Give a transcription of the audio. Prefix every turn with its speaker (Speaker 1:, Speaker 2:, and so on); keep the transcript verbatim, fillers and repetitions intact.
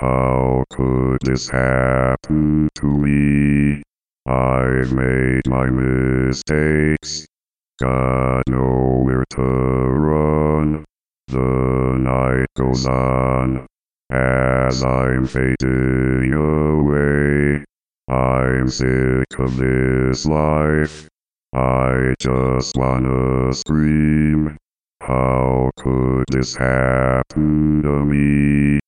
Speaker 1: How could this happen to me? I've made my mistakes, got nowhere to run. The night goes on, as I'm fading away. I'm sick of this life, I just wanna scream. How could this happen to me?